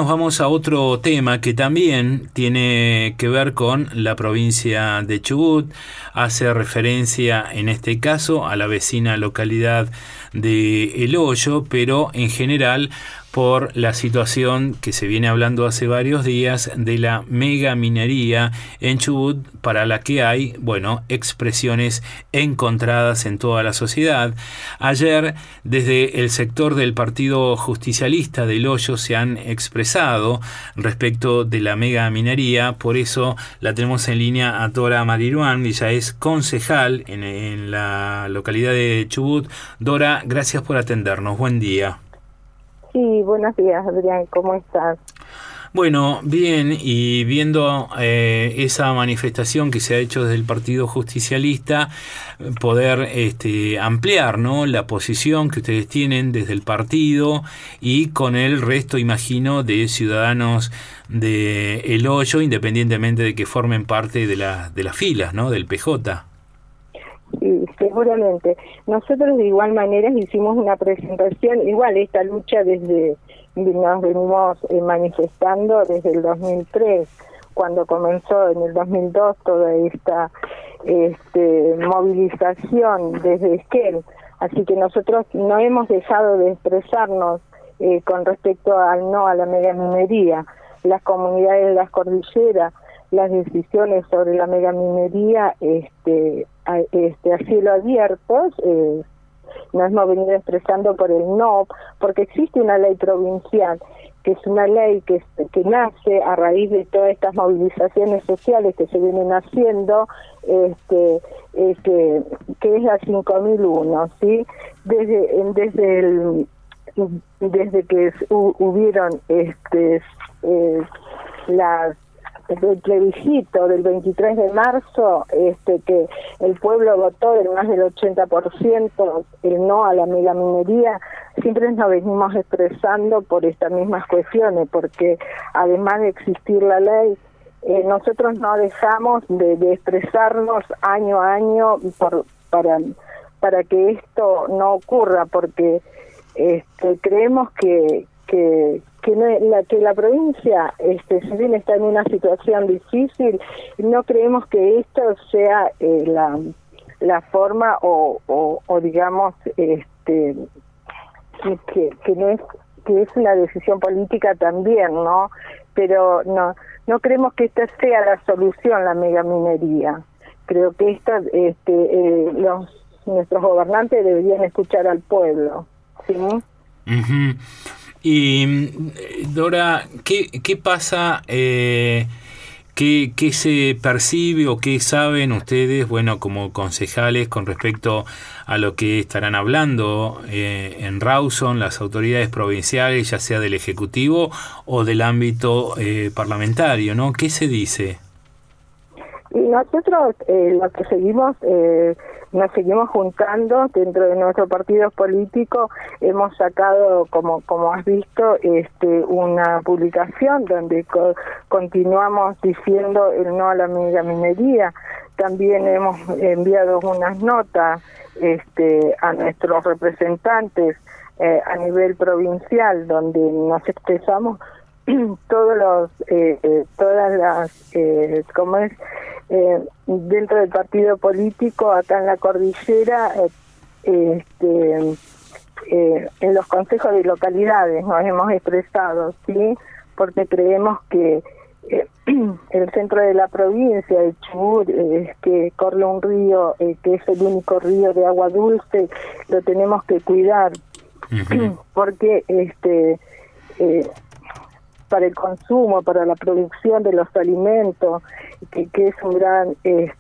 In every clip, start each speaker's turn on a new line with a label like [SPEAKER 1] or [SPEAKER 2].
[SPEAKER 1] nos vamos a otro tema que también tiene que ver con la provincia de Chubut. Hace referencia en este caso a la vecina localidad de El Hoyo, pero en general por la situación que se viene hablando hace varios días de la mega minería en Chubut, para la que hay, expresiones encontradas en toda la sociedad. Ayer, desde el sector del Partido Justicialista del Hoyo se han expresado respecto de la mega minería, por eso la tenemos en línea a Dora Mariruán, ella es concejal en la localidad de Chubut. Dora, gracias por atendernos, buen día.
[SPEAKER 2] Sí, buenos días, Adrián, ¿cómo estás?
[SPEAKER 1] Bueno, bien, y viendo esa manifestación que se ha hecho desde el Partido Justicialista, poder ampliar, ¿no?, la posición que ustedes tienen desde el partido y con el resto, imagino, de ciudadanos de El Hoyo, independientemente de que formen parte de las filas, ¿no?, del PJ.
[SPEAKER 2] Sí, seguramente. Nosotros de igual manera hicimos una presentación, igual esta lucha nos venimos manifestando desde el 2003, cuando comenzó en el 2002 toda esta movilización desde Esquel. Así que nosotros no hemos dejado de expresarnos con respecto al no a la megaminería. Las comunidades de las cordilleras, las decisiones sobre la megaminería a cielo abierto, nos hemos venido expresando por el no, porque existe una ley provincial, que es una ley que nace a raíz de todas estas movilizaciones sociales que se vienen haciendo, que es la 5001, ¿sí? Desde que hubieron el plebiscito del 23 de marzo, que el pueblo votó en más del 80% el no a la megaminería, siempre nos venimos expresando por estas mismas cuestiones, porque además de existir la ley, nosotros no dejamos de expresarnos año a año para que esto no ocurra, porque creemos que la provincia, si bien está en una situación difícil, no creemos que esto sea la forma o digamos que no es, que es una decisión política también, ¿no? Pero no creemos que esta sea la solución, la megaminería. Creo que nuestros gobernantes deberían escuchar al pueblo, ¿sí?
[SPEAKER 1] Uh-huh. Y Dora, ¿qué pasa? ¿Qué se percibe o qué saben ustedes, como concejales, con respecto a lo que estarán hablando en Rawson las autoridades provinciales, ya sea del Ejecutivo o del ámbito parlamentario, ¿no? ¿Qué se dice?
[SPEAKER 2] Y nosotros lo que nos seguimos juntando dentro de nuestro partido político. Hemos sacado, como has visto, una publicación donde continuamos diciendo el no a la megaminería. También hemos enviado unas notas a nuestros representantes a nivel provincial, donde nos expresamos todas las dentro del partido político acá en la cordillera, en los consejos de localidades nos hemos expresado, ¿sí? Porque creemos que el centro de la provincia de Chubut, que corre un río que es el único río de agua dulce, lo tenemos que cuidar. Uh-huh. Porque para el consumo, para la producción de los alimentos, que es un gran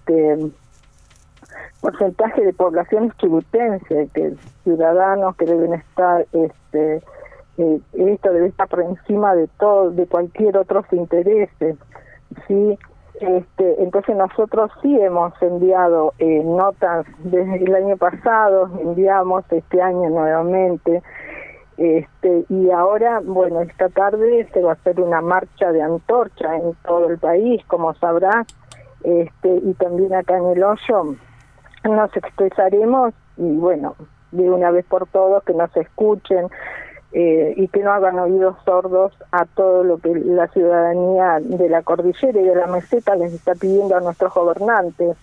[SPEAKER 2] porcentaje de población chubutense, que ciudadanos que deben estar, esto debe estar por encima de todo, de cualquier otros intereses, ¿sí? Entonces nosotros sí hemos enviado notas desde el año pasado, enviamos este año nuevamente. Y ahora, esta tarde se va a hacer una marcha de antorcha en todo el país, como sabrás, y también acá en El Hoyo nos expresaremos y de una vez por todos que nos escuchen, y que no hagan oídos sordos a todo lo que la ciudadanía de la cordillera y de la meseta les está pidiendo a nuestros gobernantes,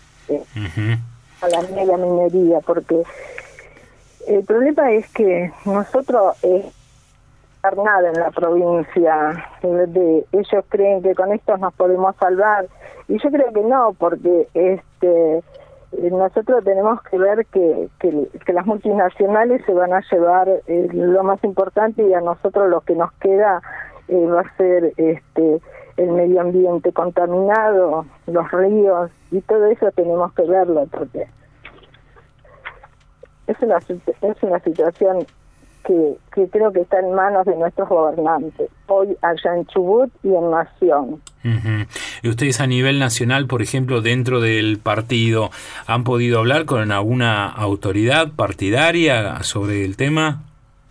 [SPEAKER 2] a la mega minería, porque el problema es que nosotros nada en la provincia, ellos creen que con esto nos podemos salvar, y yo creo que no, porque nosotros tenemos que ver que las multinacionales se van a llevar lo más importante, y a nosotros lo que nos queda va a ser el medio ambiente contaminado, los ríos, y todo eso tenemos que verlo, porque es una situación que creo que está en manos de nuestros gobernantes, hoy allá en Chubut y en Nación.
[SPEAKER 1] ¿Y ustedes a nivel nacional, por ejemplo, dentro del partido, han podido hablar con alguna autoridad partidaria sobre el tema?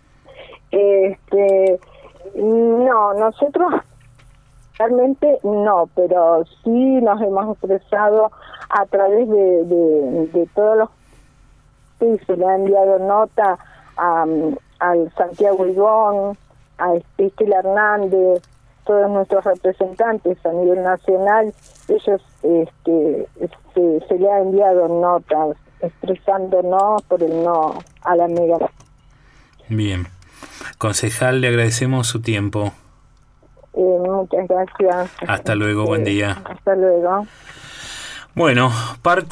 [SPEAKER 2] No, nosotros realmente no, pero sí nos hemos expresado a través de todos los que se le ha enviado nota al Santiago Ibón, a Estela Hernández, todos nuestros representantes a nivel nacional. Ellos se le ha enviado notas expresándonos por el no a la mega.
[SPEAKER 1] Bien. Concejal, le agradecemos su tiempo.
[SPEAKER 2] Muchas gracias.
[SPEAKER 1] Hasta luego, buen día.
[SPEAKER 2] Hasta luego.
[SPEAKER 1] Bueno, parte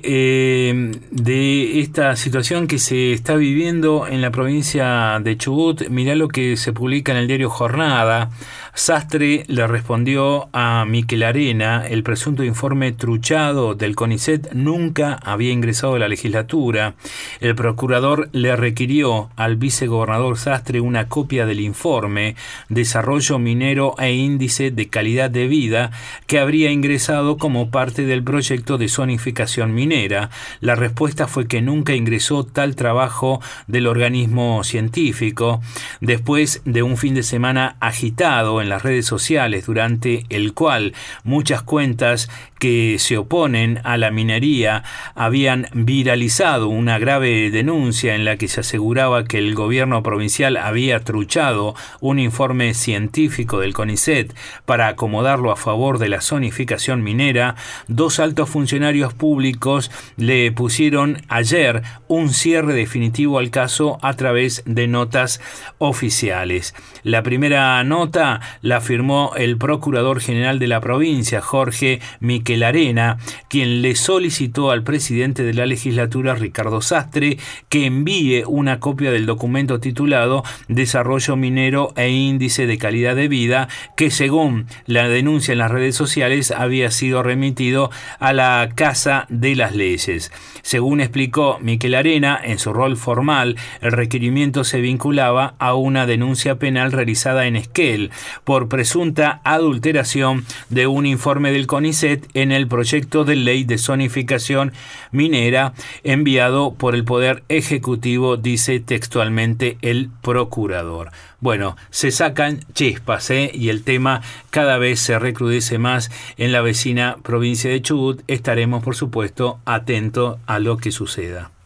[SPEAKER 1] de esta situación que se está viviendo en la provincia de Chubut, mirá lo que se publica en el diario Jornada. Sastre le respondió a Miquel Arena: el presunto informe truchado del CONICET nunca había ingresado a la legislatura. El procurador le requirió al vicegobernador Sastre una copia del informe Desarrollo Minero e Índice de Calidad de Vida que habría ingresado como parte del proyecto de zonificación minera. La respuesta fue que nunca ingresó tal trabajo del organismo científico. Después de un fin de semana agitado en las redes sociales, durante el cual muchas cuentas que se oponen a la minería habían viralizado una grave denuncia en la que se aseguraba que el gobierno provincial había truchado un informe científico del CONICET para acomodarlo a favor de la zonificación minera, dos altos funcionarios públicos le pusieron ayer un cierre definitivo al caso a través de notas oficiales. La primera nota la firmó el Procurador General de la provincia, Jorge Miquel Arena, quien le solicitó al presidente de la legislatura, Ricardo Sastre, que envíe una copia del documento titulado Desarrollo Minero e Índice de Calidad de Vida, que según la denuncia en las redes sociales había sido remitido a la Casa de las Leyes. Según explicó Miquel Arena, en su rol formal, el requerimiento se vinculaba a una denuncia penal realizada en Esquel por presunta adulteración de un informe del CONICET en el proyecto de ley de zonificación minera enviado por el Poder Ejecutivo, dice textualmente el procurador. Bueno, se sacan chispas, y el tema cada vez se recrudece más en la vecina provincia de Chubut. Estaremos, por supuesto, atentos a lo que suceda.